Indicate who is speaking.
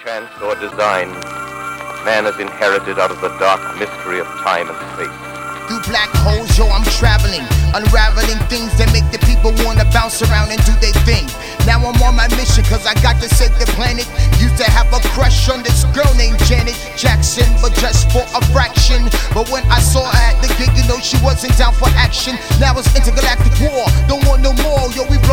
Speaker 1: chance or design, man has inherited out of the dark mystery of time and space.
Speaker 2: Through black holes, yo, I'm traveling, unraveling things that make the people wanna bounce around and do their thing. Now I'm on my mission, cause I got to save the planet. Used to have a crush on this girl named Janet Jackson, but just for a fraction. But when I saw her at the gig, you know she wasn't down for action. Now it's intergalactic war, don't want no more, yo, we